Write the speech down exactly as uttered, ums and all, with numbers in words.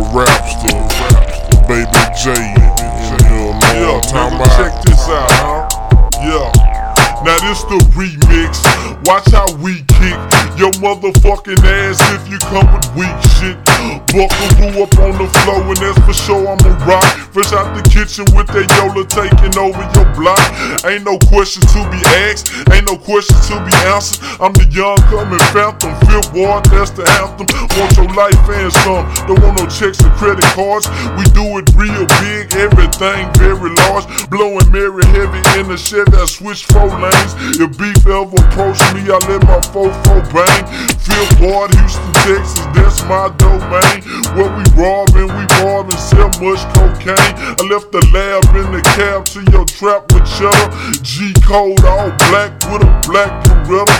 rapster, Baby J. Yeah, man, check this out, huh? Yeah. Now this the remix. Watch how we kick your motherfucking ass if you come with weak shit. Buckaroo up on the floor, and that's for sure I'ma rock. Fresh out the kitchen with that Yola taking over your block. Ain't no questions to be asked, ain't no questions to be answered. I'm the young coming phantom, Fifth Ward, that's the anthem. Want your life and some, don't want no checks or credit cards. We do it real big, everything very large. Blowing Mary heavy in the Chevy, I switch four lanes. If beef ever approach me, I let my fofo bang. Fifth Ward, Houston, Texas, that's my domain. Where we rob and we rob and sell much cocaine. I left the lab in the cab to your trap with cheddar. G-code all black with a black Beretta.